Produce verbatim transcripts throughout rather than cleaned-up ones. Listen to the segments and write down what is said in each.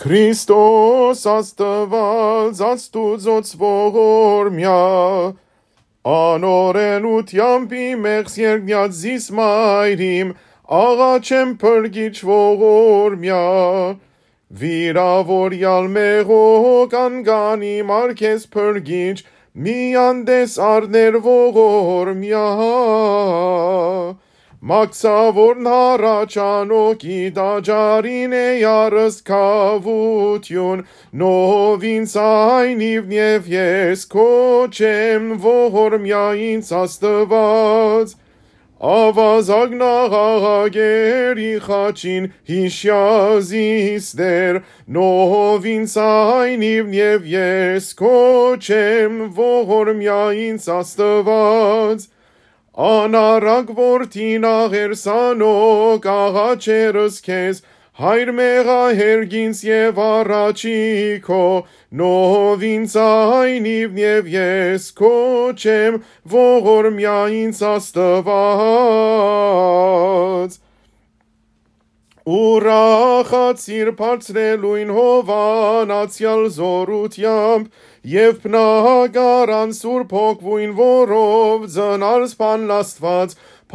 Hristos Աստված աստուծոց ողորմյա, անօրենությամբ իմ եղս երկնյաց զիս մայրիմ, աղաչեմ փրկիչ ողորմյա, վիրավորյալ մեղոք անգանիմ արքես փրկիչ, միանդես արներ ողորմյա, մաքսավորն հառաչանոքի տաճարին է ярս քավություն, նով ինձ այնիվ և ես քոչեմ ողորմյա ինձ Աստված, ավազագն աղաղագերի խաչին հիշյազիսներ, նով ինձ այնիվ և ես քոչեմ ողորմյա ինձ Աստված, անարակ որդին աղերսանոք աղաչերս քեզ, հայր մեղահերգինց և առաջիքո, նով ինձ այնիվ և ես քոչեմ ողորմյա ինձ Աստված, ուրախացիր բարձրելույն հովանացյալ զորությամբ, և բնակարան սուրբ հոգվույն որով ձնարս բան Աստված,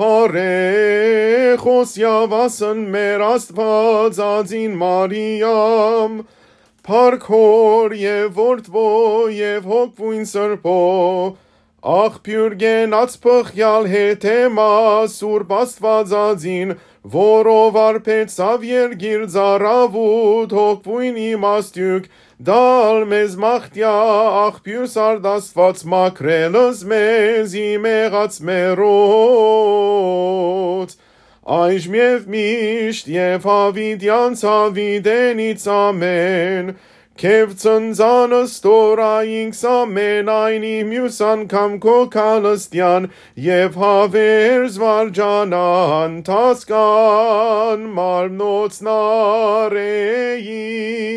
փառեխոսյավ ասն մեր Աստված ածին Մարիամ, փառքոր և որդվո և հոգվույն սրբո, աղբյուր գենաց փխյալ հետեմա սուրբ Աստվածածին, որով արբեցավ երգիր ծառավուտ հոգվույն իմաստյուկ, դալ մեզ մաղթյա աղբյուր սարդ Աստված մաքրելս մեզ իմ եղած մերոց, այժմ և միշտ և հավիտյան ցավիտենից ամեն, քև ծնծանս տորայինքս ամեն այնի մյուս անգամ քո քալստյան, և հավերզ վարջանան տասկան մարմնոց նարեին,